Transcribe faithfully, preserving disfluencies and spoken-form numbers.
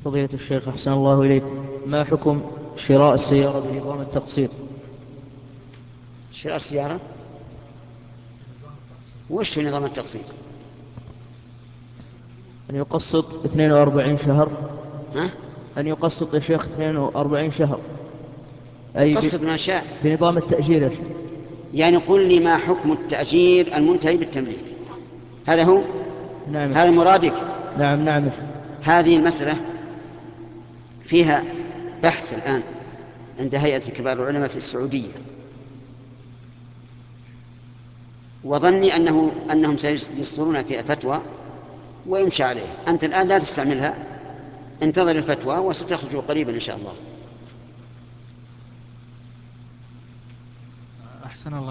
فضيلة الشيخ أحسن الله إليكم، ما حكم شراء السيارة بنظام التقسيط؟ شراء السيارة وش نظام التقسيط؟ أن يقسط اثنين وأربعين شهر. ها؟ أن يقسط يا شيخ اثنين وأربعين شهر، أي ب... يقسط ما شاء. بنظام التأجير يا شيخ. يعني قل لي ما حكم التأجير المنتهي بالتمليك؟ هذا هو؟ نعم يا هذا شيخ. مرادك؟ نعم نعم يا شيخ. هذه المسألة فيها بحث الآن عند هيئة كبار العلماء في السعودية، وظني أنه أنهم سيصدرون فيها فتوى ويمشى عليه. أنت الآن لا تستعملها، انتظر الفتوى وستخرج قريبا إن شاء الله. أحسن الله